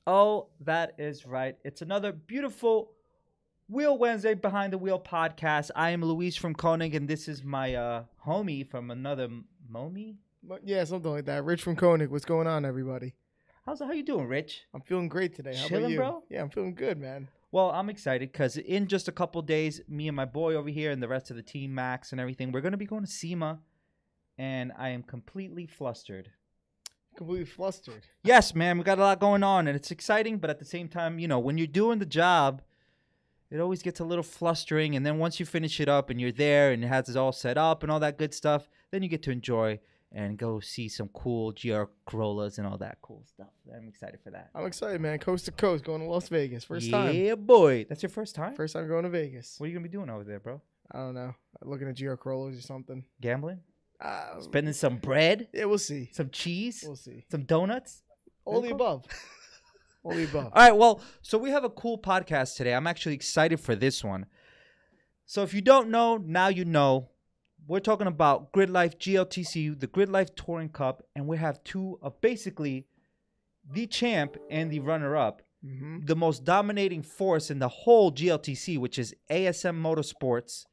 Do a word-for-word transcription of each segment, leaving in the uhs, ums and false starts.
Oh, that is right. It's another beautiful Wheel Wednesday Behind the Wheel podcast. I am Luis from Koenig, and this is my uh, homie from another M- Momi. But yeah, something like that. Rich from Koenig. What's going on, everybody? How's how you doing, Rich? I'm feeling great today. How Chilling, about you? bro? Yeah, I'm feeling good, man. Well, I'm excited because in just a couple days, me and my boy over here and the rest of the team, Max and everything, we're gonna be going to SEMA, and I am completely flustered. Completely flustered. Yes, man, we got a lot going on, and it's exciting, but at the same time, you know, when you're doing the job, it always gets a little flustering, and then once you finish it up and you're there and it has it all set up and all that good stuff, then you get to enjoy and go see some cool G R Corollas and all that cool stuff. I'm excited for that. I'm excited, man. Coast to coast, going to Las Vegas. First time. Yeah, boy. That's your first time? First time going to Vegas. What are you going to be doing over there, bro? I don't know. Looking at G R Corollas or something. Gambling? Uh, Spending some bread? Yeah, we'll see. Some cheese? We'll see. Some donuts? All the above. All the above. All right, well, so we have a cool podcast today. I'm actually excited for this one. So if you don't know, now you know. We're talking about Grid Life G L T C, the Grid Life Touring Cup, and we have two of basically the champ and the runner-up, Mm-hmm. the most dominating force in the whole G L T C, which is A S M Motorsports.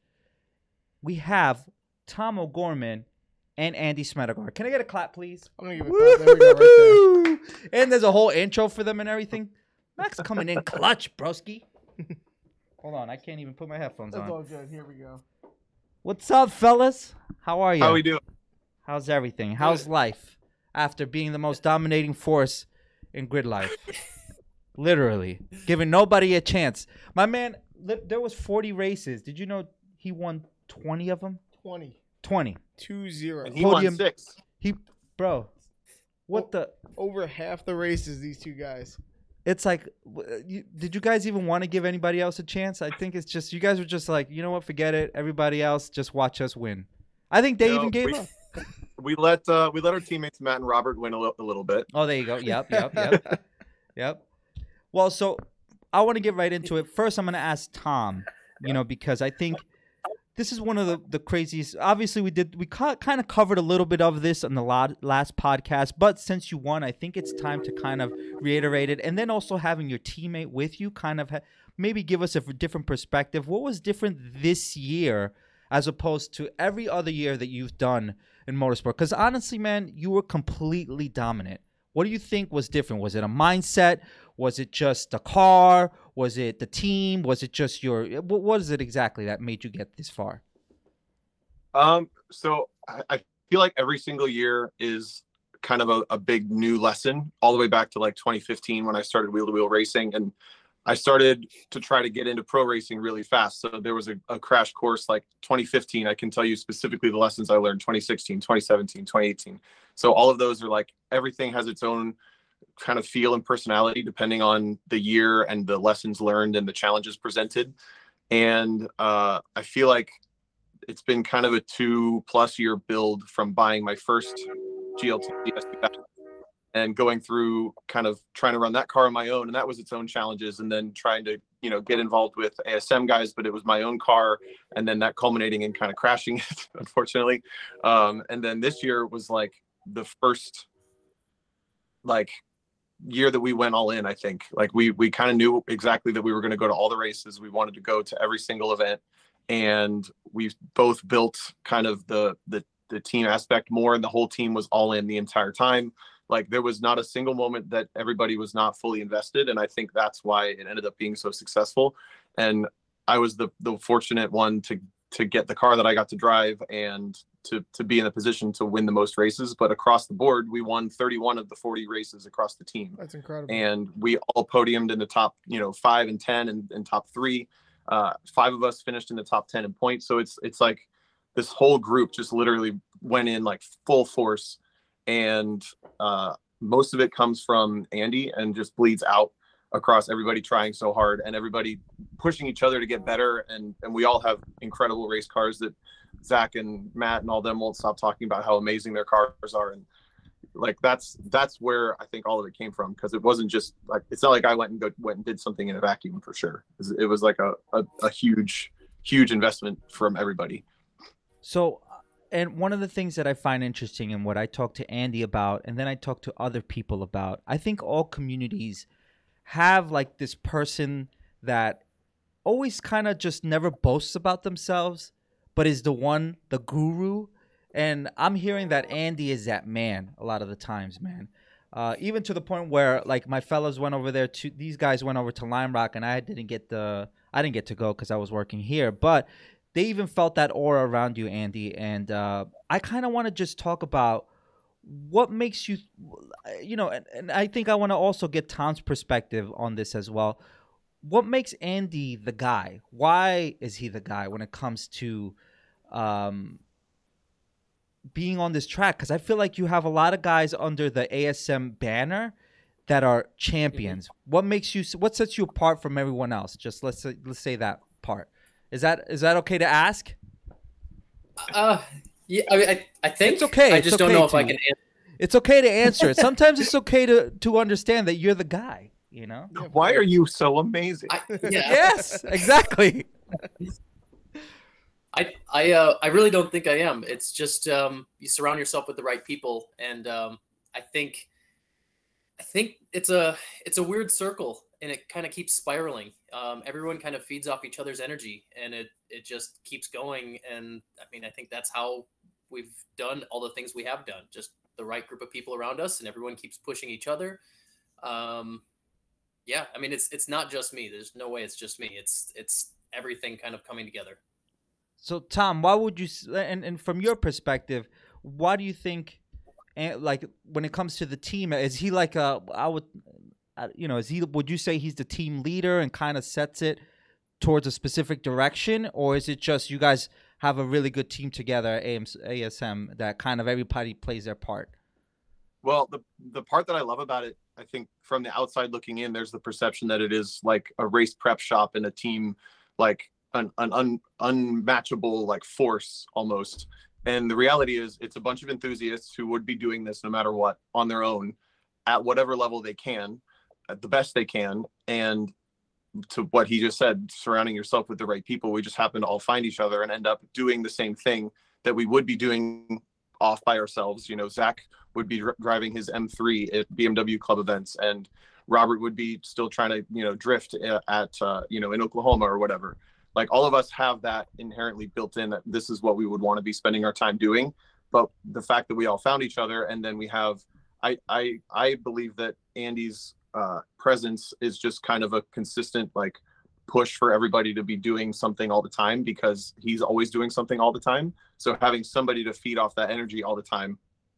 We have Tom O'Gorman and Andy Smedegar. Can I get a clap, please? I'm going to give it a clap. There we go, right there. And there's a whole intro for them and everything. Max coming in clutch, broski. Hold on, I can't even put my headphones That's on. all good. Here we go. What's up, fellas? How are you? How we doing? How's everything? How's life after being the most dominating force in grid life? Literally, giving nobody a chance. My man, li- there was forty races. Did you know he won twenty of them? twenty. twenty. two zero. And he Podium. won six. He, bro, what the? Over half the races, these two guys. It's like, w- you, did you guys even want to give anybody else a chance? I think it's just, you guys were just like, you know what, forget it. Everybody else, just watch us win. I think they No, even gave we, up. We let uh, we let our teammates Matt and Robert win a, li- a little bit. Oh, there you go. Yep, yep, yep, yep. Well, so I want to get right into it. First, I'm going to ask Tom, you know, because I think this is one of the, the craziest. Obviously, we did we ca- kind of covered a little bit of this on the la- last podcast, but since you won, I think it's time to kind of reiterate it. And then also having your teammate with you kind of ha- maybe give us a f- different perspective. What was different this year as opposed to every other year that you've done in motorsport? Because honestly, man, you were completely dominant. What do you think was different? Was it a mindset? Was it just the car? Was it the team? Was it just your... What what is it exactly that made you get this far? Um, so I, I feel like every single year is kind of a, a big new lesson, all the way back to like twenty fifteen when I started wheel to wheel racing, and I started to try to get into pro racing really fast. So there was a, a crash course like twenty fifteen. I can tell you specifically the lessons I learned twenty sixteen, twenty seventeen, twenty eighteen. So all of those are like, everything has its own kind of feel and personality depending on the year and the lessons learned and the challenges presented. And uh, I feel like it's been kind of a two plus year build from buying my first G L T and going through kind of trying to run that car on my own. And that was its own challenges. And then trying to, you know, get involved with A S M guys, but it was my own car. And then that culminating in kind of crashing it, unfortunately. Um, and then this year was like the first, like, year that we went all in. I think like we we kind of knew exactly that we were going to go to all the races. We wanted to go to every single event, and we both built kind of the the the team aspect more, and the whole team was all in the entire time. Like there was not a single moment that everybody was not fully invested, and I think that's why it ended up being so successful. And I was the the fortunate one to to get the car that I got to drive and to to be in a position to win the most races. But across the board, we won thirty-one of the forty races across the team. That's incredible. And we all podiumed in the top, you know, five and ten and, and top three. Uh, five of us finished in the top ten in points. So it's it's like this whole group just literally went in like full force. And uh, most of it comes from Andy and just bleeds out across everybody trying so hard and everybody pushing each other to get better. And, and we all have incredible race cars that Zach and Matt and all them won't stop talking about how amazing their cars are. And like, that's, that's where I think all of it came from. Cause it wasn't just like, it's not like I went and go, went and did something in a vacuum for sure. It was, it was like a, a, a huge, huge investment from everybody. So, and one of the things that I find interesting and what I talk to Andy about, and then I talk to other people about, I think all communities have like this person that always kind of just never boasts about themselves, but is the one, the guru. And I'm hearing that Andy is that man a lot of the times, man. Uh, even to the point where like my fellows went over there to, these guys went over to Lime Rock, and I didn't get the, I didn't get to go because I was working here, but they even felt that aura around you, Andy. And uh, I kind of want to just talk about what makes you, you know, and, and I think I want to also get Tom's perspective on this as well. What makes Andy the guy? Why is he the guy when it comes to um, being on this track? Because I feel like you have a lot of guys under the A S M banner that are champions. Mm-hmm. What makes you? What sets you apart from everyone else? Just let's say, let's say that part. Is that is that okay to ask? Uh, yeah. I mean, I, I think it's okay. I It's just okay don't know to, if I can answer. It's okay to answer it. Sometimes it's okay to to understand that you're the guy. You know? Why are you so amazing? I, yeah. Yes, exactly. I I uh I really don't think I am. It's just um you surround yourself with the right people, and um I think I think it's a it's a weird circle, and it kind of keeps spiraling. Um, everyone kind of feeds off each other's energy, and it it just keeps going. And I mean, I think that's how we've done all the things we have done. Just the right group of people around us, and everyone keeps pushing each other. Um, yeah, I mean, it's it's not just me. There's no way it's just me. It's it's everything kind of coming together. So Tom, why would you, and, and from your perspective, why do you think, like when it comes to the team, is he like a, I would, you know, is he, would you say he's the team leader and kind of sets it towards a specific direction, or is it just you guys have a really good team together at A S M that kind of everybody plays their part? Well, the the part that I love about it, I think from the outside looking in, there's the perception that it is like a race prep shop and a team, like an, an un, unmatchable like force almost. And the reality is it's a bunch of enthusiasts who would be doing this no matter what on their own at whatever level they can, at the best they can. And to what he just said, surrounding yourself with the right people, we just happen to all find each other and end up doing the same thing that we would be doing off by ourselves. You know, Zach would be dr- driving his M three at B M W club events, and Robert would be still trying to, you know, drift at, uh, you know, in Oklahoma or whatever. Like all of us have that inherently built in, that this is what we would want to be spending our time doing. But the fact that we all found each other, and then we have, I, I, I believe that Andy's uh, presence is just kind of a consistent, like, push for everybody to be doing something all the time, because he's always doing something all the time. So having somebody to feed off that energy all the time,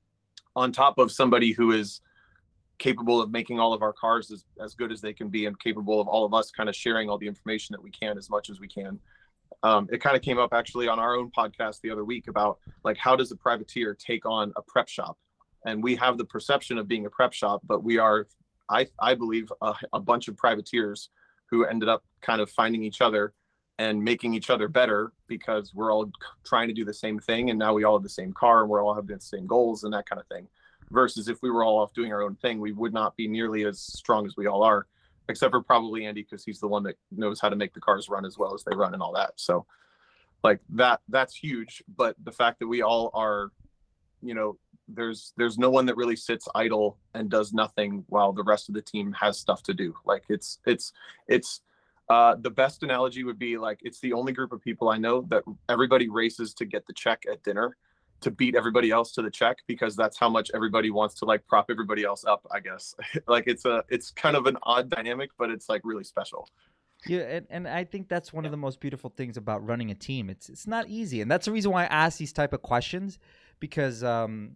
on top of somebody who is capable of making all of our cars as, as good as they can be, and capable of all of us kind of sharing all the information that we can as much as we can. Um, it kind of came up actually on our own podcast the other week about like, how does a privateer take on a prep shop? And we have the perception of being a prep shop, but we are, I, I believe, a, a bunch of privateers who ended up kind of finding each other and making each other better, because we're all trying to do the same thing. And now we all have the same car, and we're all having the same goals and that kind of thing. Versus if we were all off doing our own thing, we would not be nearly as strong as we all are, except for probably Andy, because he's the one that knows how to make the cars run as well as they run and all that. So like that, that's huge. But the fact that we all are, you know, there's, there's no one that really sits idle and does nothing while the rest of the team has stuff to do. Like it's, it's, it's, uh, the best analogy would be like, it's the only group of people I know that everybody races to get the check at dinner, to beat everybody else to the check, because that's how much everybody wants to like prop everybody else up, I guess. Like it's a, it's kind of an odd dynamic, but it's like really special. Yeah, and, and I think that's one of the most beautiful things about running a team. It's it's not easy, and that's the reason why I ask these type of questions, because um,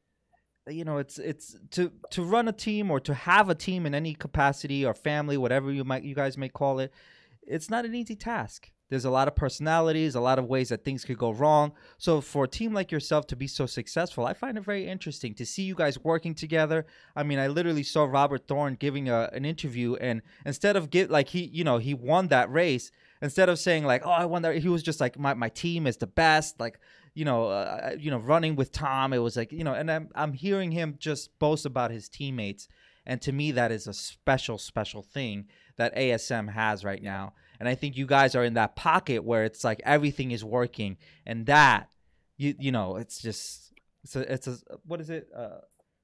you know, it's it's to to run a team, or to have a team in any capacity or family, whatever you might you guys may call it. It's not an easy task. There's a lot of personalities, a lot of ways that things could go wrong. So for a team like yourself to be so successful, I find it very interesting to see you guys working together. I mean, I literally saw Robert Thorne giving a, an interview, and instead of get like he, you know, he won that race. Instead of saying like, "Oh, I won that," he was just like, "My my team is the best." Like, you know, uh, you know, running with Tom, it was like, you know, and I'm I'm hearing him just boast about his teammates, and to me, that is a special, special thing that A S M has right now. And I think you guys are in that pocket where it's like everything is working, and that, you you know, it's just, it's a, it's a what is it? Uh,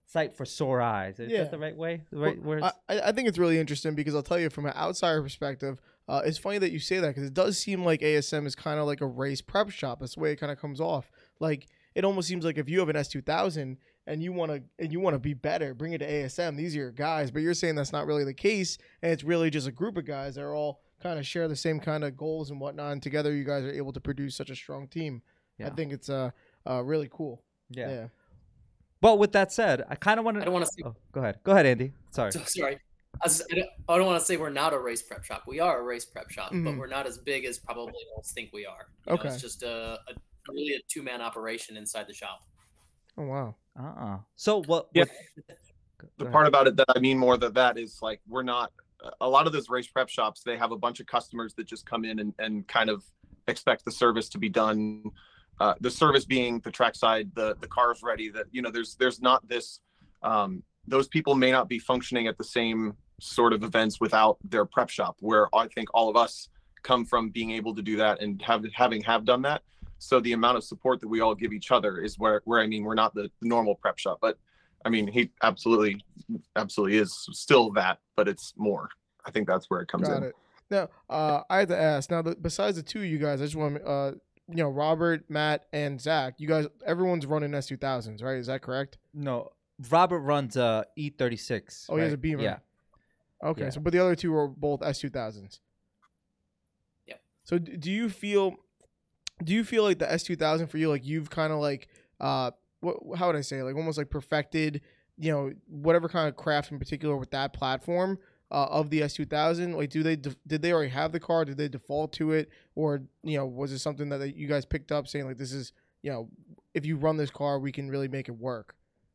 sight for sore eyes. Is Yeah. that the right way? The right Well, words? I, I think it's really interesting because I'll tell you from an outsider perspective, uh, it's funny that you say that because it does seem like A S M is kind of like a race prep shop. That's the way it kind of comes off. Like it almost seems like if you have an S two thousand and you want to and you want to be better, bring it to A S M. These are your guys, but you're saying that's not really the case, and it's really just a group of guys that are all kind of share the same kind of goals and whatnot. And together, you guys are able to produce such a strong team. I Yeah. think it's uh, uh really cool. yeah. Yeah. But with that said, I kind of want I to. don't want to say. Oh, go ahead. Go ahead, Andy. Sorry. So, sorry. I, was, I don't, I don't want to say we're not a race prep shop. We are a race prep shop, but Mhm. we're not as big as probably most think we are. You know, Okay. it's just a, a really a two man operation inside the shop. Oh wow. Uh-uh. So what? Yeah. what- go The ahead. part about it that I mean more that that is like we're not a lot of those race prep shops. They have a bunch of customers that just come in and, and kind of expect the service to be done. Uh, the service being the trackside, the the car's ready. That you know, there's there's not this. Um, those people may not be functioning at the same sort of events without their prep shop. Where I think all of us come from being able to do that and have having have done that. So the amount of support that we all give each other is where where I mean we're not the, the normal prep shop, but I mean he absolutely absolutely is still that, but it's more. I think that's where it comes Got in. it. Now, uh, I had to ask. Now, the, besides the two of you guys, I just want to, uh, you know, Robert, Matt, and Zach. You guys, everyone's running S two thousands, right? Is that correct? No, Robert runs a E thirty-six. Oh, he has right? a Beamer. Yeah. Okay, Yeah. so but the other two are both S two thousands. Yep. So d- do you feel, do you feel like the S two thousand for you, like you've kind of like, uh, what how would I say, like almost like perfected, you know, whatever kind of craft in particular with that platform uh, of the S two thousand? Like, do they def- did they already have the car? Did they default to it, or you know, was it something that they, you guys picked up saying like this is, you know, if you run this car, we can really make it work?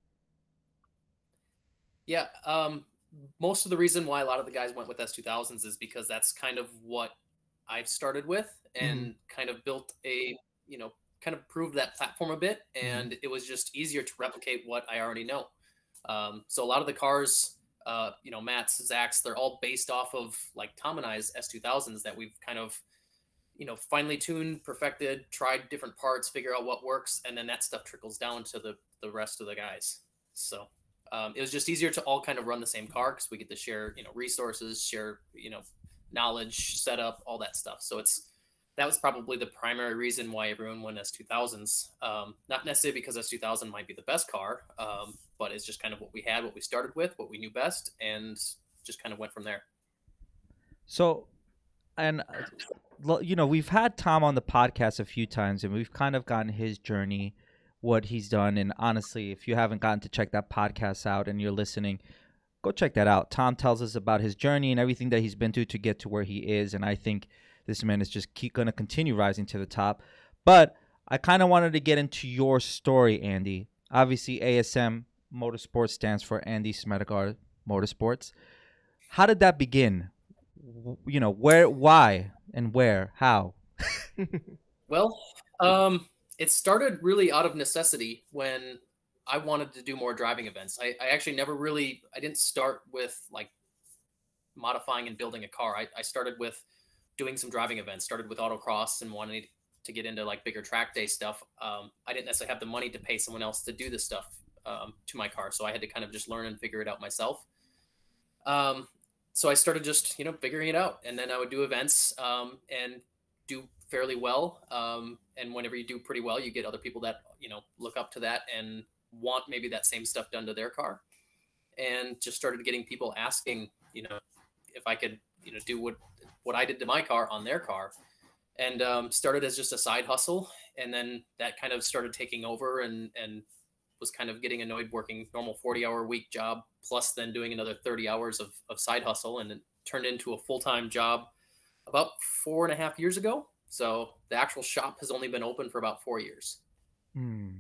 Yeah. Um, most of the reason why a lot of the guys went with S two thousands is because that's kind of what I've started with and kind of built a, you know, kind of proved that platform a bit. And it was just easier to replicate what I already know. Um, so a lot of the cars, uh, you know, Matt's, Zach's, they're all based off of like Tom and I's S two thousands that we've kind of, you know, finely tuned, perfected, tried different parts, figure out what works. And then that stuff trickles down to the, the rest of the guys. So um, it was just easier to all kind of run the same car because we get to share, you know, resources, share, you know, knowledge, setup, all that stuff. So it's, that was probably the primary reason why everyone went S two thousands. Um, not necessarily because S two thousand might be the best car, um, but it's just kind of what we had, what we started with, what we knew best, and just kind of went from there. So, and uh, lo- you know, we've had Tom on the podcast a few times, and we've kind of gotten his journey, what he's done. And honestly, if you haven't gotten to check that podcast out and you're listening, go check that out. Tom tells us about his journey and everything that he's been through to get to where he is, and I think this man is just keep going to continue rising to the top. But I kind of wanted to get into your story, Andy. Obviously, A S M Motorsports stands for Andy Smedegar Motorsports. How did that begin? W- You know, where, why, and where, how? Well, um, it started really out of necessity when I wanted to do more driving events. I, I actually never really, I didn't start with like modifying and building a car. I, I started with doing some driving events, started with autocross and wanted to get into like bigger track day stuff. Um, I didn't necessarily have the money to pay someone else to do this stuff um, to my car. So I had to kind of just learn and figure it out myself. Um, so I started just, you know, figuring it out. And then I would do events um, and do fairly well. Um, and whenever you do pretty well, you get other people that, you know, look up to that and want maybe that same stuff done to their car. And just started getting people asking, you know, if I could, you know, do what, what I did to my car on their car. And um, started as just a side hustle. And then that kind of started taking over and, and was kind of getting annoyed working normal forty hour week job, plus then doing another thirty hours of, of side hustle. And it turned into a full-time job about four and a half years ago. So the actual shop has only been open for about four years. Hmm.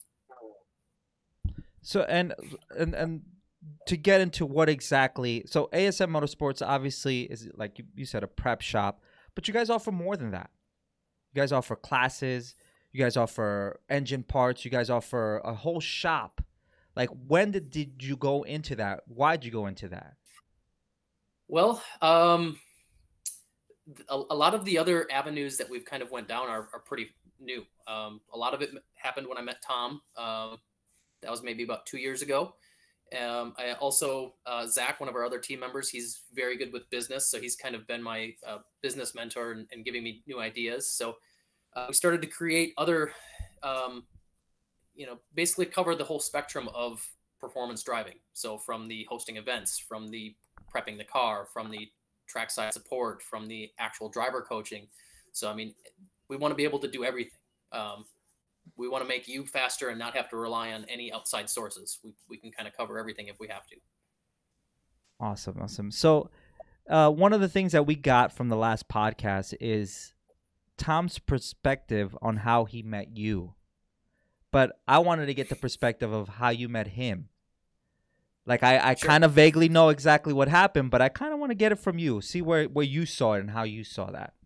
So and and and to get into what exactly, so A S M Motorsports obviously is, like you, you said, a prep shop, but you guys offer more than that. You guys offer classes, you guys offer engine parts, you guys offer a whole shop. Like, when did, did you go into that? Why did you go into that? Well, um, a, a lot of the other avenues that we've kind of went down are, are pretty new. Um, a lot of it happened when I met Tom. Um, that was maybe about two years ago. Um, I also, uh, Zach, one of our other team members, he's very good with business. So he's kind of been my uh, business mentor and, and giving me new ideas. So uh, we started to create other, um, you know, basically cover the whole spectrum of performance driving. So from the hosting events, from the prepping the car, from the trackside support, from the actual driver coaching. So, I mean, we want to be able to do everything. Um, we want to make you faster and not have to rely on any outside sources. We, we can kind of cover everything if we have to. Awesome. Awesome. So uh, one of the things that we got from the last podcast is Tom's perspective on how he met you. But I wanted to get the perspective of how you met him. Like, I, I Sure. kind of vaguely know exactly what happened, but I kind of want to get it from you. See where, where you saw it and how you saw that.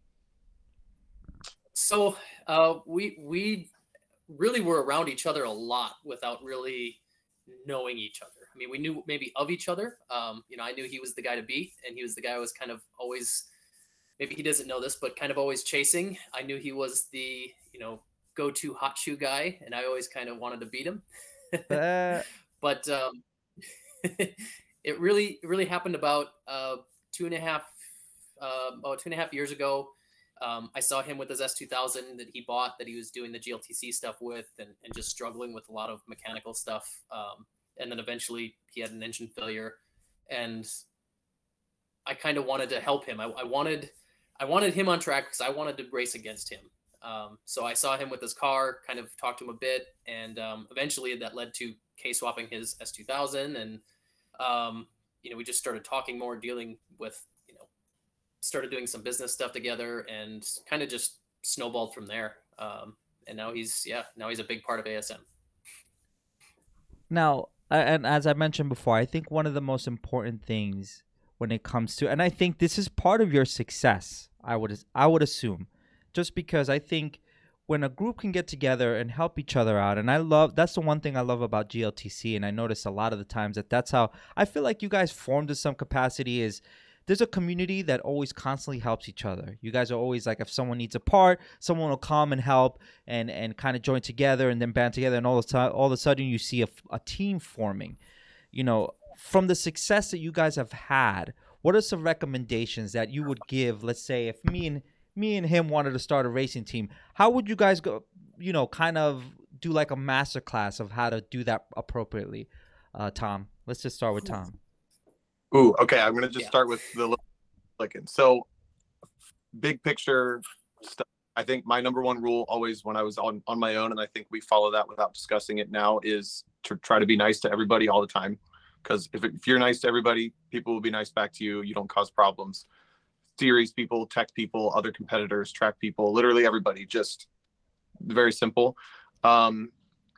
So uh, we we really were around each other a lot without really knowing each other. I mean, we knew maybe of each other. Um, you know, I knew he was the guy to beat, and he was the guy I was kind of always, maybe he doesn't know this, but kind of always chasing. I knew he was the, you know, go-to hot shoe guy, and I always kind of wanted to beat him. Uh, But um, it really, it really happened about uh, two and a half, uh, oh, two and a half years ago. Um, I saw him with his S two thousand that he bought, that he was doing the G L T C stuff with, and, and just struggling with a lot of mechanical stuff. Um, and then eventually he had an engine failure, and I kind of wanted to help him. I, I wanted, I wanted him on track because I wanted to race against him. Um, so I saw him with his car, kind of talked to him a bit, and um, eventually that led to K swapping his S two thousand, and um, you know, we just started talking more, dealing with, you know, started doing some business stuff together, and kind of just snowballed from there. Um, and now he's, yeah, now he's a big part of A S M. Now, a- and as I mentioned before, I think one of the most important things when it comes to, and I think this is part of your success, I would I would assume, just because I think when a group can get together and help each other out, and I love, that's the one thing I love about G L T C, and I notice a lot of the times that that's how I feel like you guys formed in some capacity, is there's a community that always constantly helps each other. You guys are always like, if someone needs a part, someone will come and help and and kind of join together and then band together, and all of, a, all of a sudden you see a, a team forming. You know, from the success that you guys have had, what are some recommendations that you would give? Let's say if me and me and him wanted to start a racing team, how would you guys go, you know, kind of do like a master class of how to do that appropriately? Uh, Tom, let's just start with Tom. Ooh, okay. I'm gonna just Yeah. start with the little clicking. So, big picture stuff. I think my number one rule always when I was on on my own, and I think we follow that without discussing it now, is to try to be nice to everybody all the time. Because if if you're nice to everybody, people will be nice back to you. You don't cause problems. Series people, tech people, other competitors, track people, literally everybody. Just very simple. Um,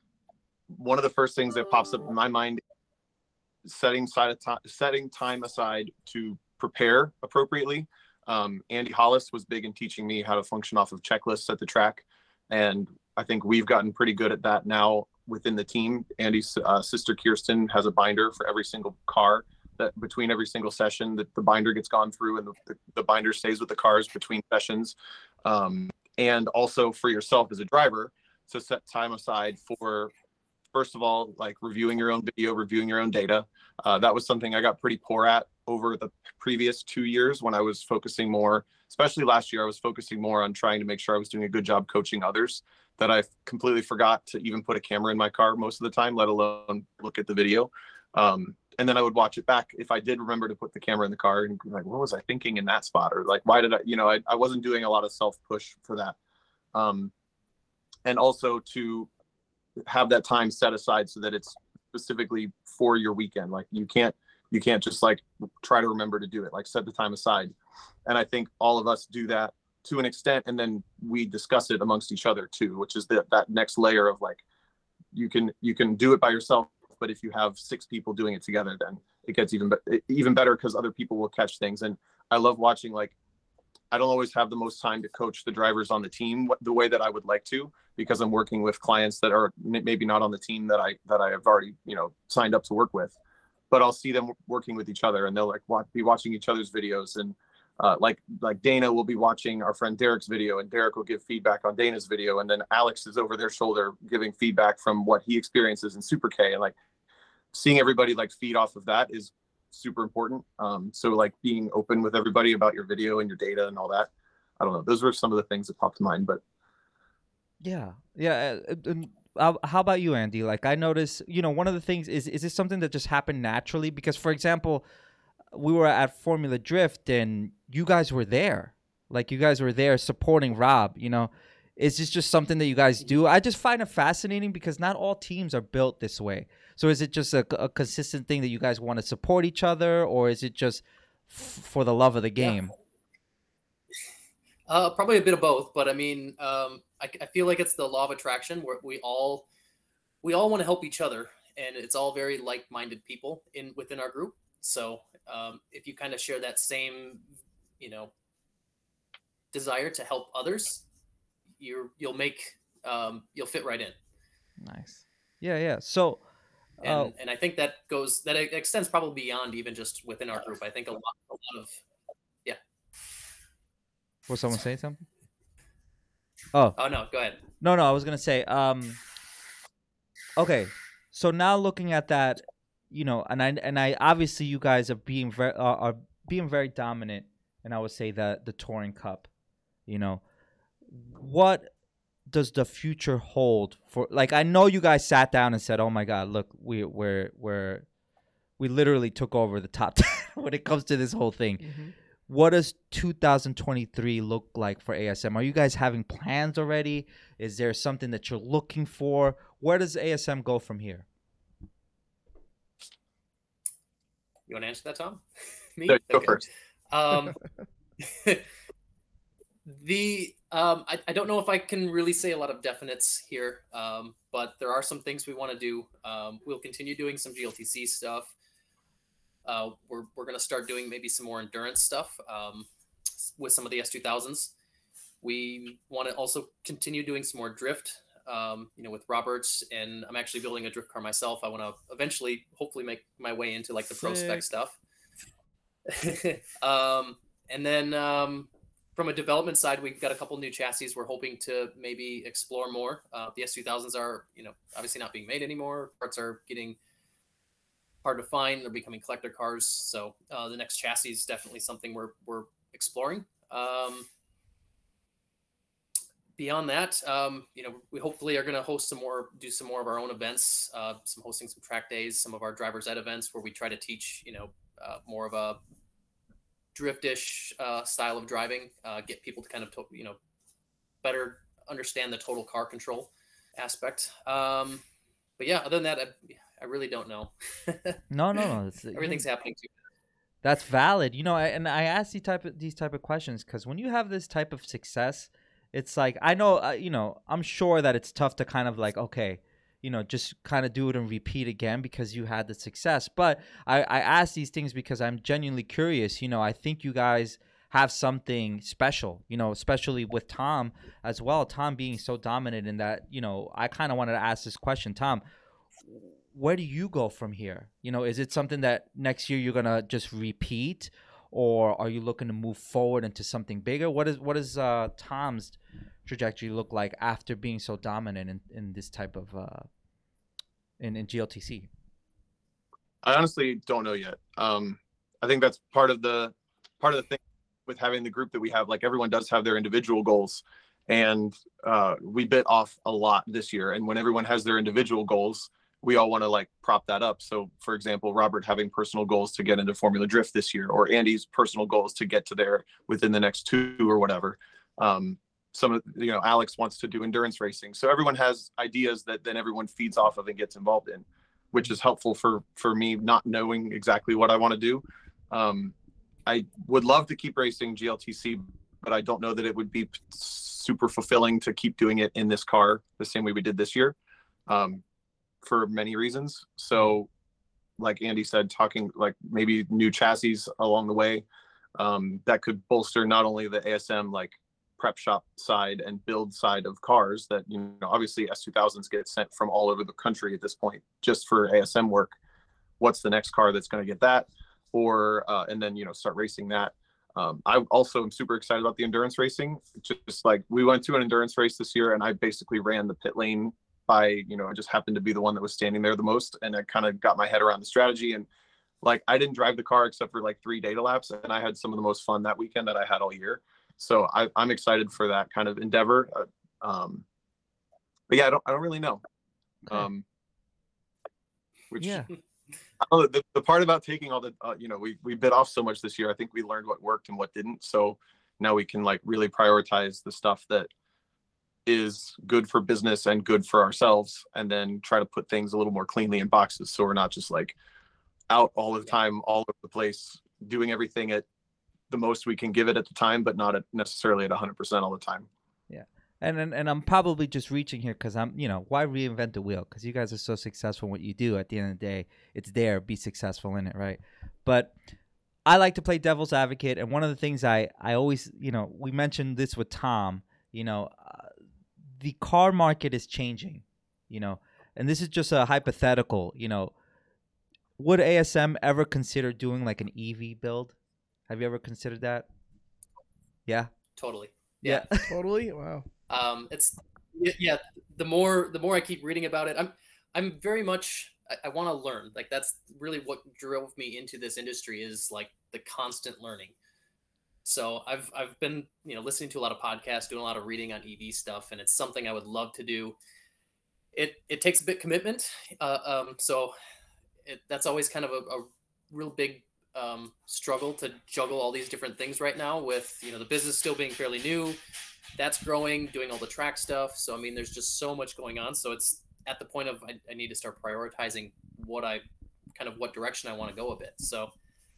one of the first things that pops up in my mind, setting side of time, setting time aside to prepare appropriately. Um, Andy Hollis was big in teaching me how to function off of checklists at the track, and I think we've gotten pretty good at that now within the team. Andy's uh, sister Kirsten has a binder for every single car, that between every single session that the binder gets gone through, and the, the, the binder stays with the cars between sessions. Um, and also for yourself as a driver, to set time aside for, first of all, like reviewing your own video, reviewing your own data. Uh, that was something I got pretty poor at over the previous two years when I was focusing more, especially last year, I was focusing more on trying to make sure I was doing a good job coaching others, that I completely forgot to even put a camera in my car most of the time, let alone look at the video. Um, and then I would watch it back if I did remember to put the camera in the car, and be like, what was I thinking in that spot? Or like, why did I, you know, I, I wasn't doing a lot of self push for that. Um, and also to have that time set aside so that it's specifically for your weekend. Like you can't, you can't just like try to remember to do it, like set the time aside. And I think all of us do that to an extent. And then we discuss it amongst each other too, which is the, that next layer of like, you can, you can do it by yourself, but if you have six people doing it together, then it gets even, be- even better, because other people will catch things. And I love watching, like, I don't always have the most time to coach the drivers on the team the way that I would like to, because I'm working with clients that are maybe not on the team that I that I have already, you know, signed up to work with. But I'll see them working with each other, and they'll like watch, be watching each other's videos, and uh, like like Dana will be watching our friend Derek's video, and Derek will give feedback on Dana's video, and then Alex is over their shoulder giving feedback from what he experiences in Super K, and like seeing everybody like feed off of that is super important. Um, so like being open with everybody about your video and your data and all that. I don't know. Those were some of the things that popped to mind, but Yeah, yeah. uh, uh, and how how about you, Andy? Like, I noticed, you know, one of the things is is this something that just happened naturally? Because, for example, we were at Formula Drift and you guys were there. Like, you guys were there supporting Rob, you know. Is this just something that you guys do? I just find it fascinating because not all teams are built this way. So is it just a, a consistent thing that you guys want to support each other, or is it just f- for the love of the game? Uh, probably a bit of both, but I mean, um, I, I feel like it's the law of attraction where we all we all want to help each other, and it's all very like-minded people in within our group. So um, if you kind of share that same, you know, desire to help others, you're you'll make um, you'll fit right in. Nice. Yeah, yeah. So, And uh, and I think that goes that extends probably beyond even just within our group. I think a lot a lot of yeah. was someone saying something? Oh, Oh no, go ahead. no, no. I was gonna say, um, okay. So now looking at that, you know, and I and I obviously you guys are being very uh, are being very dominant, and I would say that the Touring Cup, you know, what does the future hold for? Like, I know you guys sat down and said, "Oh my God, look, we we're we're we literally took over the top ten when it comes to this whole thing." Mm-hmm. What does two thousand twenty-three look like for A S M? Are you guys having plans already? Is there something that you're looking for? Where does A S M go from here? You want to answer that, Tom? Me? no, go Okay. first. Um, the um, I, I don't know if I can really say a lot of definites here, um, but there are some things we want to do. Um, we'll continue doing some G L T C stuff. Uh, we're we're gonna start doing maybe some more endurance stuff um, with some of the S two thousands. We want to also continue doing some more drift. Um, you know, with Roberts, and I'm actually building a drift car myself. I want to eventually, hopefully, make my way into like the pro spec Sick. stuff. um, and then um, from a development side, we've got a couple new chassis we're hoping to maybe explore more. Uh, the S two thousands are, you know, obviously not being made anymore. Parts are getting hard to find. They're becoming collector cars. So uh, the next chassis is definitely something we're we're exploring. Um, beyond that, um, you know, we hopefully are going to host some more, do some more of our own events, uh, some hosting some track days, some of our drivers ed events where we try to teach, you know, uh, more of a driftish uh, style of driving, uh, get people to kind of, to, you know, better understand the total car control aspect. Um, but yeah, other than that, I, I really don't know. No, no, no. It's, Everything's happening too. That's valid. You know, I, and I ask these type of these type of questions because when you have this type of success, it's like I know, uh, you know, I'm sure that it's tough to kind of like, okay, you know, just kind of do it and repeat again because you had the success. But I, I ask these things because I'm genuinely curious. You know, I think you guys have something special, you know, especially with Tom as well. Tom being so dominant in that, you know, I kind of wanted to ask this question, Tom. Where do you go from here? You know, is it something that next year you're gonna just repeat, or are you looking to move forward into something bigger? What is what is uh, Tom's trajectory look like after being so dominant in, in this type of uh, in, in G L T C? I honestly don't know yet. Um, I think that's part of the part of the thing with having the group that we have. Like everyone does have their individual goals, and uh, we bit off a lot this year. And when everyone has their individual goals, we all want to like prop that up. So for example, Robert having personal goals to get into Formula Drift this year, or Andy's personal goals to get to there within the next two or whatever. Um, some of, you know, Alex wants to do endurance racing. So everyone has ideas that then everyone feeds off of and gets involved in, which is helpful for, for me not knowing exactly what I want to do. Um, I would love to keep racing G L T C, but I don't know that it would be super fulfilling to keep doing it in this car the same way we did this year. Um, for many reasons. So like Andy said, talking like maybe new chassis along the way, um, that could bolster not only the A S M like prep shop side and build side of cars that, you know, obviously S two thousands get sent from all over the country at this point just for A S M work. What's the next car that's going to get that? Or, uh, and then, you know, start racing that. Um, I also am super excited about the endurance racing. Just like we went to an endurance race this year and I basically ran the pit lane by, you know, I just happened to be the one that was standing there the most. And I kind of got my head around the strategy. And like, I didn't drive the car except for like three data laps. And I had some of the most fun that weekend that I had all year. So I, I'm excited for that kind of endeavor. Uh, um, but yeah, I don't, I don't really know. Okay. Um, which, Yeah. I don't know, the, the part about taking all the, uh, you know, we, we bit off so much this year. I think we learned what worked and what didn't. So now we can like really prioritize the stuff that is good for business and good for ourselves, and then try to put things a little more cleanly in boxes. So we're not just like out all the time, all over the place, doing everything at the most we can give it at the time, but not at necessarily at one hundred percent all the time. Yeah. And, and and I'm probably just reaching here because I'm, you know, why reinvent the wheel? Because you guys are so successful in what you do. At the end of the day, it's there. Be successful in it, right? But I like to play devil's advocate. And one of the things I, I always, you know, we mentioned this with Tom, you know, uh, the car market is changing, you know, and this is just a hypothetical, you know. Would A S M ever consider doing like an E V build? Have you ever considered that? Yeah. Totally. Yeah. Yeah. Totally. Wow. Um, it's y- yeah. The more the more I keep reading about it, I'm I'm very much I, I want to learn. Like that's really what drove me into this industry is like the constant learning. So I've I've been you know listening to a lot of podcasts, doing a lot of reading on E V stuff, and it's something I would love to do. It it takes a bit commitment. Uh, um, so it, that's always kind of a, a real big um, struggle to juggle all these different things right now with, you know, the business still being fairly new. That's growing, doing all the track stuff. So, I mean, there's just so much going on. So it's at the point of I, I need to start prioritizing what I kind of what direction I want to go a bit. So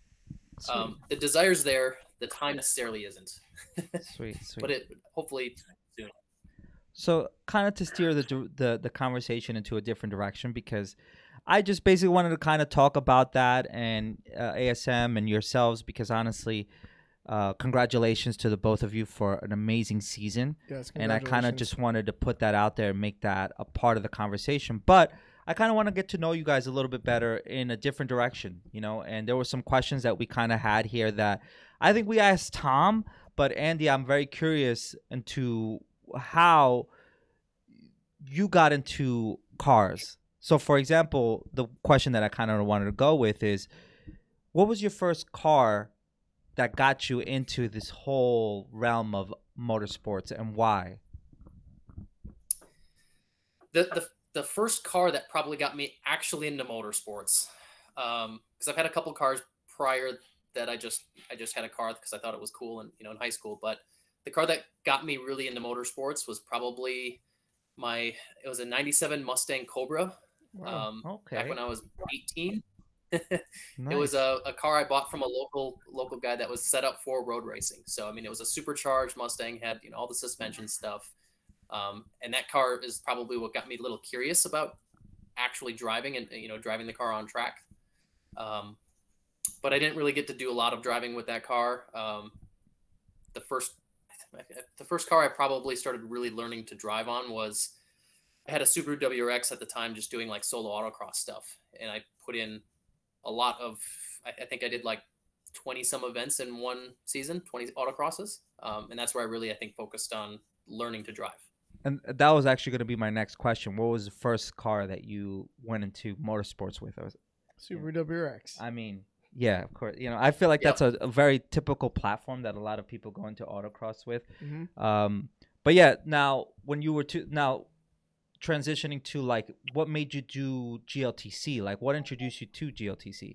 um, the desire's there. The time necessarily isn't. Sweet, sweet. But it hopefully soon. So, kind of to steer the the the conversation into a different direction, because I just basically wanted to kind of talk about that and uh, A S M and yourselves, because honestly, uh, congratulations to the both of you for an amazing season. Yes, and I kind of congratulations. just wanted to put that out there and make that a part of the conversation. But I kind of want to get to know you guys a little bit better in a different direction, you know. And there were some questions that we kind of had here that I think we asked Tom, but Andy, I'm very curious into how you got into cars. So, for example, the question that I kind of wanted to go with is, what was your first car that got you into this whole realm of motorsports, and why? The the the first car that probably got me actually into motorsports, um, because I've had a couple cars prior that I just I just had a car because I thought it was cool and you know in high school. But the car that got me really into motorsports was probably my it was a ninety-seven Mustang Cobra. Wow, Um, okay. Back when I was eighteen. Nice. It was a, a car I bought from a local local guy that was set up for road racing. So I mean, it was a supercharged Mustang, had you know all the suspension stuff, um, and that car is probably what got me a little curious about actually driving and you know driving the car on track. Um, but I didn't really get to do a lot of driving with that car. Um, the first the first car I probably started really learning to drive on was I had a Subaru W R X at the time, just doing like solo autocross stuff, and I put in a lot of I, I think I did like twenty some events in one season, twenty autocrosses, um, and that's where I really I think focused on learning to drive. And that was actually going to be my next question. What was the first car that you went into motorsports with? I was, Subaru W R X. I mean, yeah, of course. You know, I feel like Yep. that's a, a very typical platform that a lot of people go into autocross with. Mhm. Um, but yeah, now when you were to now transitioning to like, what made you do G L T C? Like, what introduced you to G L T C?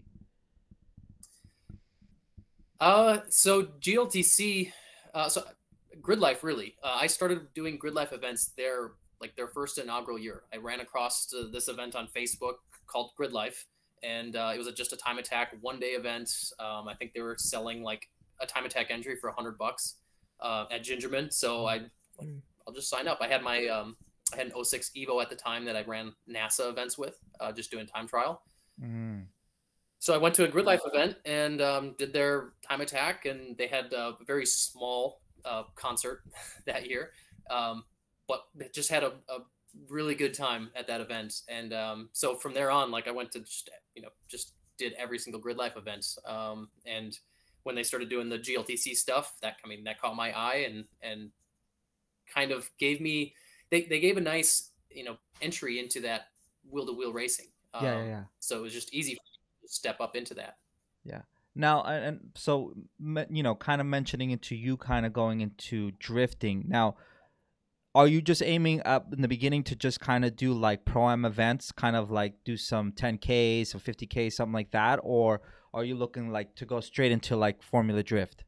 Uh, so G L T C, uh, so Grid Life really. Uh, I started doing Grid Life events there, like their first inaugural year. I ran across uh, this event on Facebook called Grid Life, and uh, it was a, just a time attack one day event. Um, I think they were selling like a time attack entry for a hundred bucks uh, at Gingerman. So I, Mm. I'll just sign up. I had my um, I had an oh six Evo at the time that I ran NASA events with, uh, just doing time trial. Mm. So I went to a Grid Life event and um, did their time attack, and they had a very small uh, concert that year, um, but they just had a, a really good time at that event. And um, so from there on, like I went to just you know just did every single Grid Life event. Um, and when they started doing the G L T C stuff, that I mean that caught my eye and and kind of gave me they, they gave a nice you know, entry into that wheel to wheel racing. Um, Yeah, yeah, yeah. So it was just easy for me to step up into that. Yeah. Now, and and so, me- you know, kind of mentioning into you kind of going into drifting. Now, are you just aiming up in the beginning to just kind of do like pro-am events, kind of like do some ten Ks or fifty Ks, something like that? Or are you looking like to go straight into like Formula Drift?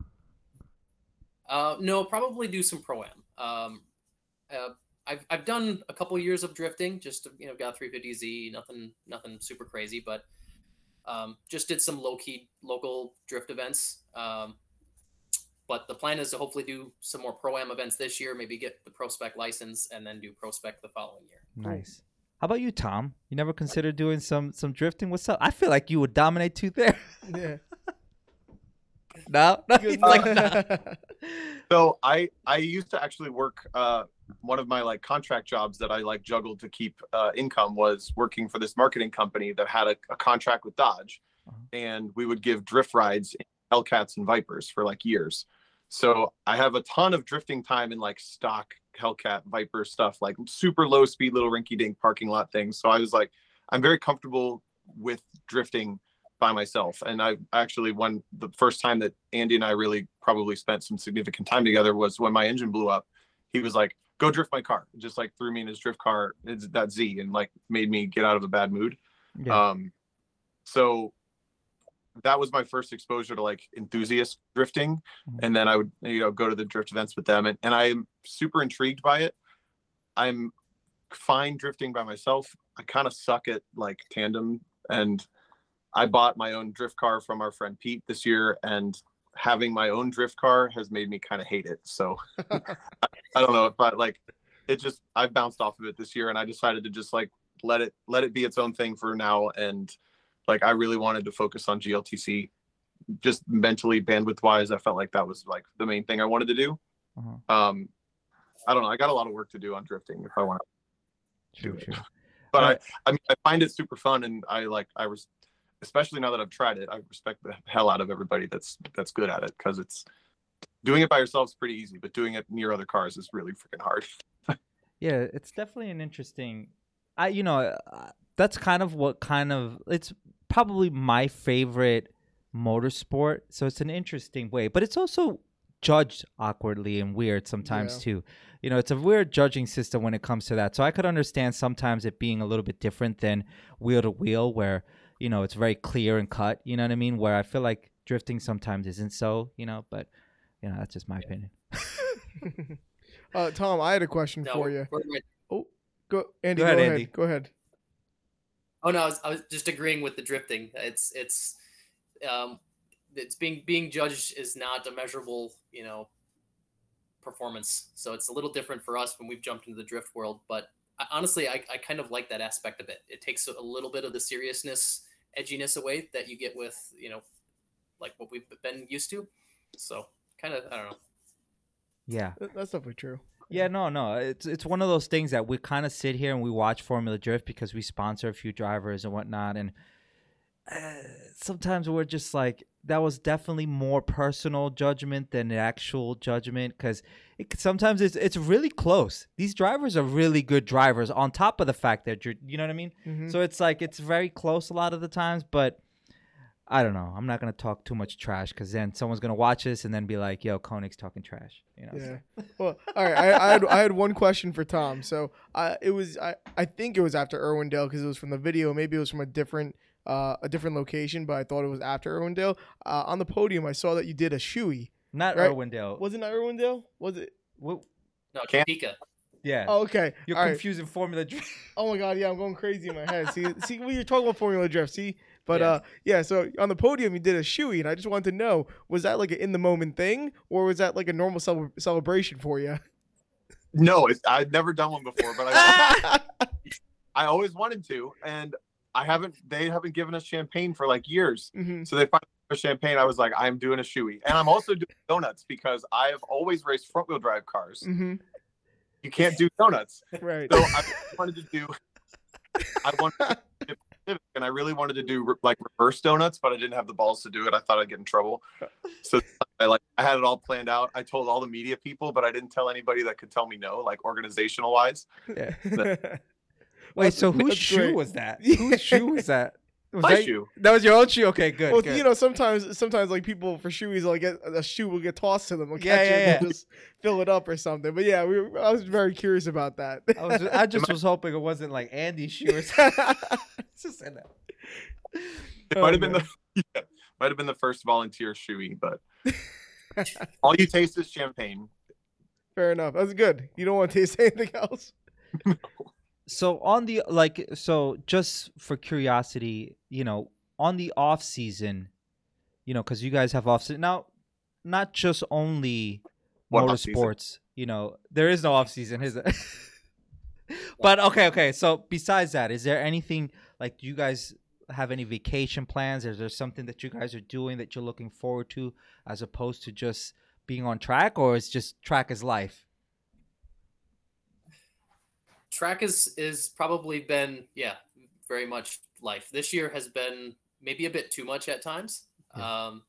Uh, no, probably do some pro am. Um, uh, I've I've done a couple years of drifting, just to, you know, got three fifty Z, nothing nothing super crazy, but um, just did some low key local drift events. Um, but the plan is to hopefully do some more pro am events this year, maybe get the pro spec license, and then do pro spec the following year. Nice. How about you, Tom? You never considered doing some some drifting? What's up? I feel like you would dominate too there. Yeah. No, no, he's like, nah. So I I used to actually work. Uh, one of my like contract jobs that I like juggled to keep uh, income was working for this marketing company that had a, a contract with Dodge, Uh-huh. and we would give drift rides in Hellcats and Vipers for like years. So I have a ton of drifting time in like stock Hellcat Viper stuff, like super low speed little rinky dink parking lot things. So I was like, I'm very comfortable with drifting by myself. And I actually, one, the first time that Andy and I really probably spent some significant time together was when my engine blew up. He was like, go drift my car. Just like threw me in his drift car, it's that Z, and like made me get out of a bad mood. Yeah. Um, so that was my first exposure to like enthusiast drifting. Mhm. And then I would, you know, go to the drift events with them. And, and I'm super intrigued by it. I'm fine drifting by myself. I kind of suck at like tandem, and I bought my own drift car from our friend Pete this year, and having my own drift car has made me kind of hate it. So I, I don't know, but like it just, I bounced off of it this year, and I decided to just like let it let it be its own thing for now. And like I really wanted to focus on G L T C, just mentally, bandwidth wise. I felt like that was like the main thing I wanted to do. Uh-huh. Um, I don't know. I got a lot of work to do on drifting if I want to True, do it. true. But Alright. I, I mean, I find it super fun, and I like, I was, especially now that I've tried it, I respect the hell out of everybody that's that's good at it, because it's doing it by yourself is pretty easy, but doing it near other cars is really freaking hard. Yeah, it's definitely an interesting. I you know uh, that's kind of what kind of it's probably my favorite motorsport. So it's an interesting way, but it's also judged awkwardly and weird sometimes Yeah. too. You know, it's a weird judging system when it comes to that. So I could understand sometimes it being a little bit different than wheel to wheel, where you know it's very clear and cut. You know what I mean? Where I feel like drifting sometimes isn't so. You know, but you know that's just my opinion. uh, Tom, I had a question No, for we're- you. we're right. Oh, go, Andy. Go Go, ahead, ahead. Andy. Go ahead. Oh no, I was, I was just agreeing with the drifting. It's it's um, it's being being judged is not a measurable, you know, performance. So it's a little different for us when we've jumped into the drift world. But I, honestly, I, I kind of like that aspect of it. It takes a little bit of the seriousness, edginess away that you get with, you know, like what we've been used to. So kind of, I don't know. Yeah. Th- That's definitely true. Yeah, no, no. It's it's one of those things that we kind of sit here and we watch Formula Drift because we sponsor a few drivers and whatnot, and uh, sometimes we're just like, that was definitely more personal judgment than the actual judgment, because it, sometimes it's it's really close. These drivers are really good drivers, on top of the fact that you're, you know what I mean. Mhm. So it's like it's very close a lot of the times, but I don't know. I'm not gonna talk too much trash, because then someone's gonna watch this and then be like, "Yo, Koenig's talking trash." You know. Yeah. Well, all right. I, I had I had one question for Tom. So I it was I, I think it was after Irwindale because it was from the video. Maybe it was from a different uh a different location, but I thought it was after Irwindale. Uh, on the podium, I saw that you did a shoey. Not Right. Irwindale. Was it not Irwindale? Was it? What? No, Can't- Topeka. Yeah. Oh, okay. You're All right. confusing Formula Drift. Oh my God, yeah, I'm going crazy in my head. See, see, we were talking about Formula Drift. See, but Yeah. uh, yeah. So on the podium, you did a shoey, and I just wanted to know, was that like an in the moment thing, or was that like a normal cele- celebration for you? No, it's, I've never done one before, but I, I always wanted to, and I haven't. They haven't given us champagne for like years. hmm So they finally gave us champagne. I was like, I'm doing a shoey, and I'm also doing donuts because I have always raced front wheel drive cars. hmm You can't do donuts, Right. so I wanted to do. I wanted to do Civic, and I really wanted to do like reverse donuts, but I didn't have the balls to do it. I thought I'd get in trouble, so I like I had it all planned out. I told all the media people, but I didn't tell anybody that could tell me no, like organizational wise. Yeah. Wait, so whose That's shoe great. was that? Whose shoe was that? Was My that, shoe. that was your own shoe? Okay, good. Well, good. you know, sometimes sometimes like people for shoeies, like get a shoe will get tossed to them. They'll Yeah, catch it yeah, and they'll yeah. just fill it up or something. But yeah, we were, I was very curious about that. I was I just was hoping it wasn't like Andy's shoe or something. Just say that. It Oh, might have been man. the yeah, might have been the first volunteer shoey, but all you taste is champagne. Fair enough. That's good. You don't want to taste anything else. So on the like, so just for curiosity, you know, on the off season, you know, because you guys have off season now, not just only What off-season? motorsports. You know, there is no off season, is it? But okay, okay. So besides that, is there anything like? Do you guys have any vacation plans? Is there something that you guys are doing that you're looking forward to, as opposed to just being on track, or is just track is life? Track is is probably been yeah very much life. This year has been maybe a bit too much at times. Yeah. Um,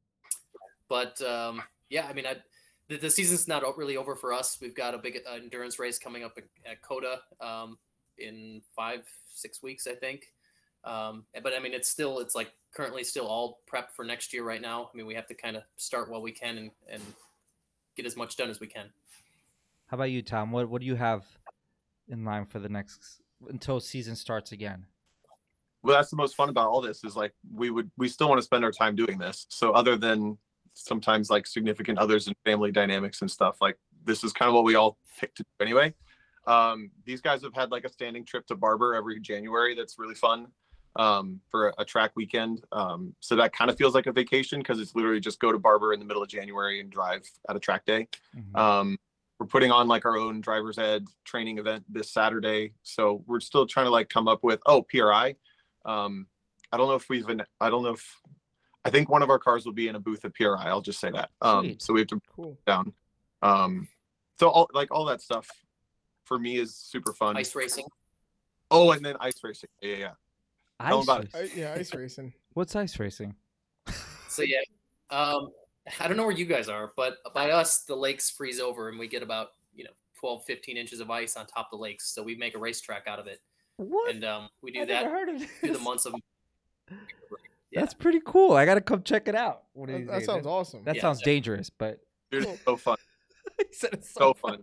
but um, yeah, I mean, I, the, the season's not o- really over for us. We've got a big uh, endurance race coming up at, at Coda um, in five six weeks, I think. Um, but I mean, it's still it's like currently still all prep for next year right now. I mean, we have to kind of start while we can and, and get as much done as we can. How about you, Tom? What what do you have in line for the next until season starts again? Well, that's the most fun about all this is like we would we still want to spend our time doing this. So other than sometimes like significant others and family dynamics and stuff, like this is kind of what we all pick to do anyway. Um, these guys have had like a standing trip to Barber every January. That's really fun um, for a, a track weekend. Um, so that kind of feels like a vacation because it's literally just go to Barber in the middle of January and drive at a track day. Mhm. Um, we're putting on like our own driver's ed training event this Saturday. So we're still trying to like come up with, oh, P R I. Um, I don't know if we've been, I don't know if, I think one of our cars will be in a booth at P R I. I'll just say that. Um, Sweet. so we have to Cool. down. Um, so all like all that stuff for me is super fun. Ice racing. Oh, and then ice racing. Yeah, yeah. yeah. Tell 'em Ice about it. race- I, yeah, ice racing. What's ice racing? So yeah, um, I don't know where you guys are, but by us, the lakes freeze over and we get about, you know, twelve, fifteen inches of ice on top of the lakes. So we make a racetrack out of it. What? And um, we do I that never heard of through the this. months of. That's pretty cool. I gotta come check it out. What That, is that it? sounds awesome. That Yeah, sounds yeah. dangerous, but Dude, it's so fun. he said it's So fun.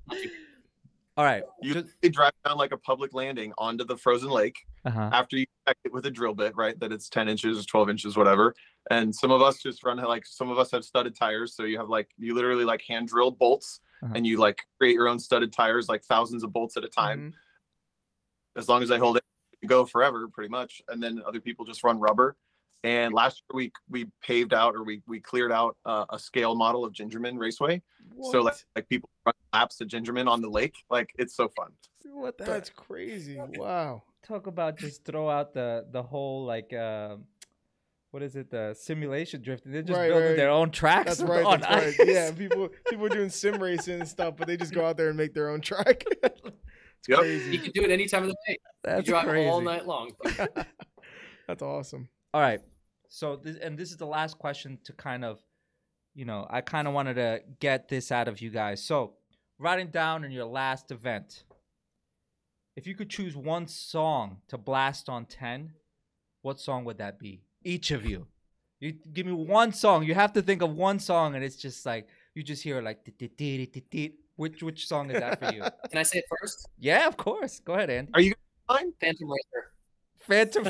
All right. You Just, they drive down like a public landing onto the frozen lake uh-huh. after you check it with a drill bit, right? That it's ten inches, twelve inches, whatever. And some of us just run like some of us have studded tires. So you have like you literally like hand drilled bolts Uh-huh. and you like create your own studded tires, like thousands of bolts at a time. Mhm. As long as I hold it, you go forever pretty much. And then other people just run rubber. And last year we we paved out or we we cleared out uh, a scale model of Gingerman Raceway. So like What? like people run laps at Gingerman on the lake. Like it's so fun. What the That's crazy. Wow. talk about just throw out the the whole like uh, what is it, the simulation drifting. They're just Right, building right. their own tracks. That's right. on That's right. ice. Yeah, people people are doing sim racing and stuff, but they just go out there and make their own track. It's Yep. You crazy. can do it any time of the day. That's you drive crazy. all night long. That's awesome. All right. So this and this is the last question to kind of, you know, I kind of wanted to get this out of you guys. So, writing down in your last event, if you could choose one song to blast on ten, what song would that be? Each of you. You give me one song. You have to think of one song, and it's just like you just hear like "Dit-dit-dit-dit-dit." which which song is that for you? Can I say it first? Yeah, of course. Go ahead, Andy. Are you fine? Phantom Racer. Phantom.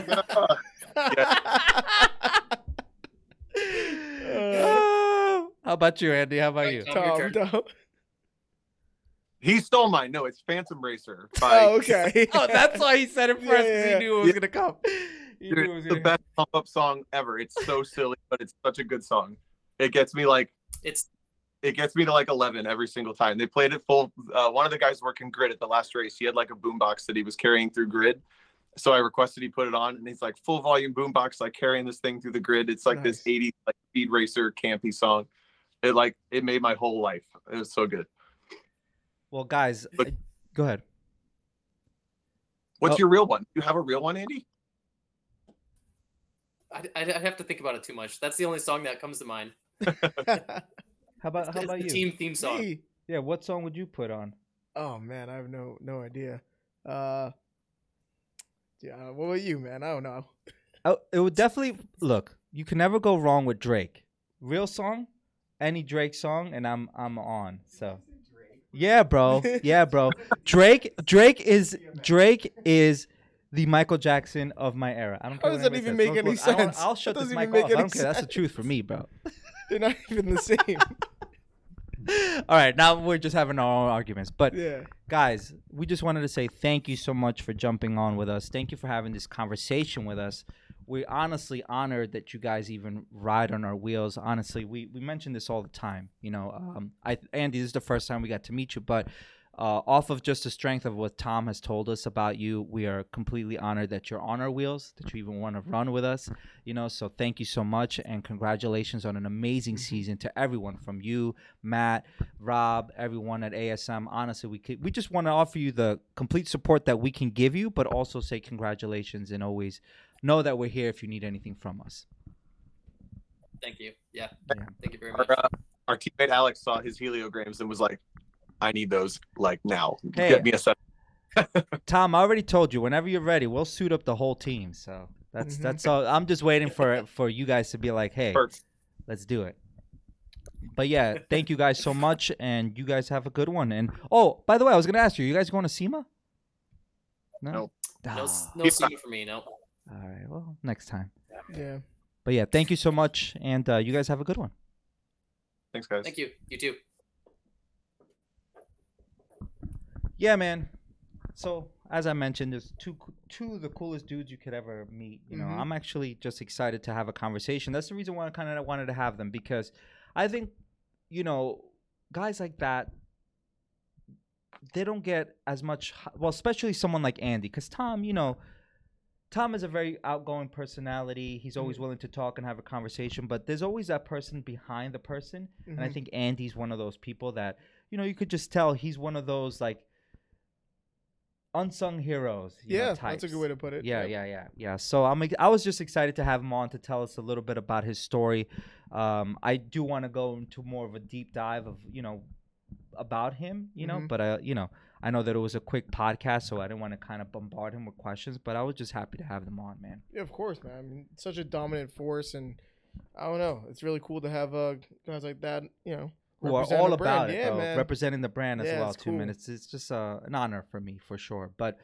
Oh, how about you, Andy? How about you? Tom, your Tom, turn. Tom. He stole mine. No, it's Phantom Racer. by- Oh, okay. Oh, that's why he said it Yeah, first, because yeah, he yeah. knew it was Yeah. gonna come. He Dude, knew it was it's the gonna best pump up song ever. It's so silly, but it's such a good song. It gets me like It's it gets me to like eleven every single time. They played it full. Uh, one of the guys working grid at the last race, he had like a boombox that he was carrying through grid. So I requested he put it on, and he's like full volume boombox, like carrying this thing through the grid. It's like this Nice. eighties like speed racer campy song. It like it made my whole life. It was so good. Well, guys, Look- uh, go ahead. What's Oh. your real one? You have a real one, Andy? I I'd I'd have to think about it too much. That's the only song that comes to mind. How about how It's about the you? team theme song. Me? Yeah, what song would you put on? Oh man, I have no no idea. Uh, Yeah. What about you, man? I don't know. Oh, it would definitely look. You can never go wrong with Drake. Real song, any Drake song, and I'm I'm on. So, yeah, bro. Yeah, bro. Drake Drake is Drake is the Michael Jackson of my era. I don't care. How what does that anybody even says. make Look, any look, I don't- sense? I'll shut That this doesn't mic even make off. I any don't care. That's the sense. truth for me, bro. They're not even the same. All right, now we're just having our own arguments. But Yeah. guys, we just wanted to say thank you so much for jumping on with us. Thank you for having this conversation with us. We're honestly honored that you guys even ride on our wheels. Honestly, we, we mention this all the time. You know, um, I Andy, this is the first time we got to meet you, but uh, off of just the strength of what Tom has told us about you, we are completely honored that you're on our wheels, that you even want to run with us. You know, so thank you so much, and congratulations on an amazing season to everyone from you, Matt, Rob, everyone at A S M. Honestly, we could, we just want to offer you the complete support that we can give you, but also say congratulations and always know that we're here if you need anything from us. Thank you. Yeah. Yeah. Thank you very Our, much. uh, our teammate Alex saw his heliograms and was like, I need those like now. Hey. Get me a set. Tom, I already told you. Whenever you're ready, we'll suit up the whole team. So that's Mhm. that's all. I'm just waiting for for you guys to be like, hey, Perfect. let's do it. But yeah, thank you guys so much, and you guys have a good one. And oh, by the way, I was gonna ask you, you guys going to SEMA? No. Nope. No, s- Ah. no SEMA for me. No. All right. Well, next time. Yeah. But yeah, thank you so much, and uh, you guys have a good one. Thanks, guys. Thank you. You too. Yeah, man. So as I mentioned, there's two two of the coolest dudes you could ever meet. You know, Mhm. I'm actually just excited to have a conversation. That's the reason why I kind of wanted to have them, because I think, you know, guys like that, they don't get as much. Well, especially someone like Andy, because Tom, you know, Tom is a very outgoing personality. He's always Mhm. willing to talk and have a conversation, but there's always that person behind the person. And I Mhm. think Andy's one of those people that, you know, you could just tell he's one of those like unsung heroes. You know, Yeah, that's a types. good way to put it. Yeah, Yep. yeah, yeah, yeah. So I'm ex- I was just excited to have him on to tell us a little bit about his story. Um, I do want to go into more of a deep dive of, you know, about him, you know, Mhm. but uh, you know, I know that it was a quick podcast, so I didn't want to kind of bombard him with questions, but I was just happy to have them on, man. Yeah, of course, man. I mean, such a dominant force, and I don't know. It's really cool to have uh, guys like that, you know, Who are represent all our brand. about it, Yeah, bro. man. Representing the brand as Yeah, well, it's too, man. cool. It's it's just uh, an honor for me, for sure. But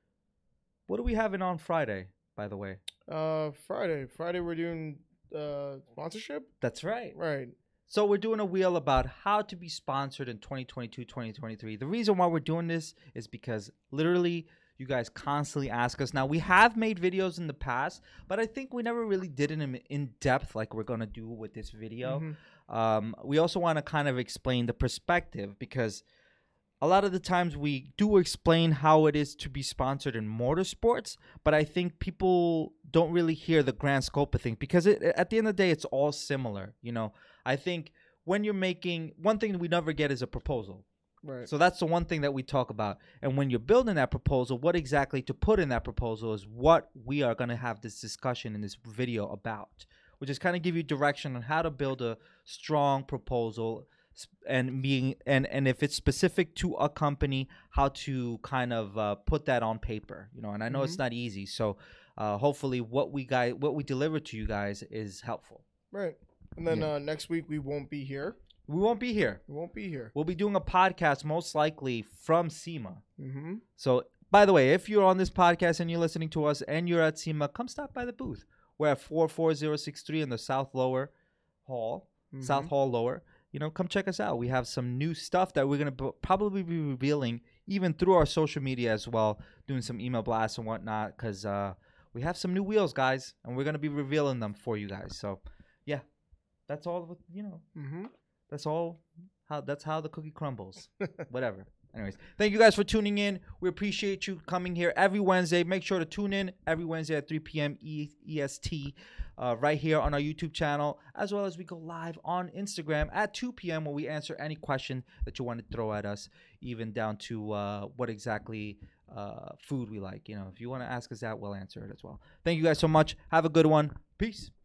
what are we having on Friday, by the way? Uh, Friday. Friday, we're doing uh sponsorship. That's right. Right. So we're doing a wheel about how to be sponsored in twenty twenty-two, twenty twenty-three. The reason why we're doing this is because literally you guys constantly ask us. Now, we have made videos in the past, but I think we never really did it in, in depth like we're going to do with this video. Mhm. Um, we also want to kind of explain the perspective, because a lot of the times we do explain how it is to be sponsored in motorsports, but I think people don't really hear the grand scope of things, because it, at the end of the day, it's all similar. You know, I think when you're making, one thing we never get is a proposal. Right. So that's the one thing that we talk about. And when you're building that proposal, what exactly to put in that proposal is what we are going to have this discussion in this video about, which is kind of give you direction on how to build a strong proposal, s- and being and and if it's specific to a company, how to kind of uh, put that on paper. You know, and I know it's Mhm. not easy. So uh, hopefully, what we guys what we deliver to you guys is helpful. Right. And then Yeah. uh, next week we won't be here. We won't be here. We won't be here. We'll be doing a podcast most likely from SEMA. Mm-hmm. So, by the way, if you're on this podcast and you're listening to us and you're at SEMA, come stop by the booth. We're at four four zero six three in the South Lower Hall, Mm-hmm. South Hall Lower. You know, come check us out. We have some new stuff that we're going to probably be revealing even through our social media as well, doing some email blasts and whatnot, because uh, we have some new wheels, guys, and we're going to be revealing them for you guys. So, yeah, that's all, you know, Mm-hmm. that's all. How That's how the cookie crumbles. Whatever. Anyways, thank you guys for tuning in. We appreciate you coming here every Wednesday. Make sure to tune in every Wednesday at three p.m. E- EST uh, right here on our YouTube channel, as well as we go live on Instagram at two p.m. where we answer any question that you want to throw at us, even down to uh, what exactly uh, food we like. You know, if you want to ask us that, we'll answer it as well. Thank you guys so much. Have a good one. Peace.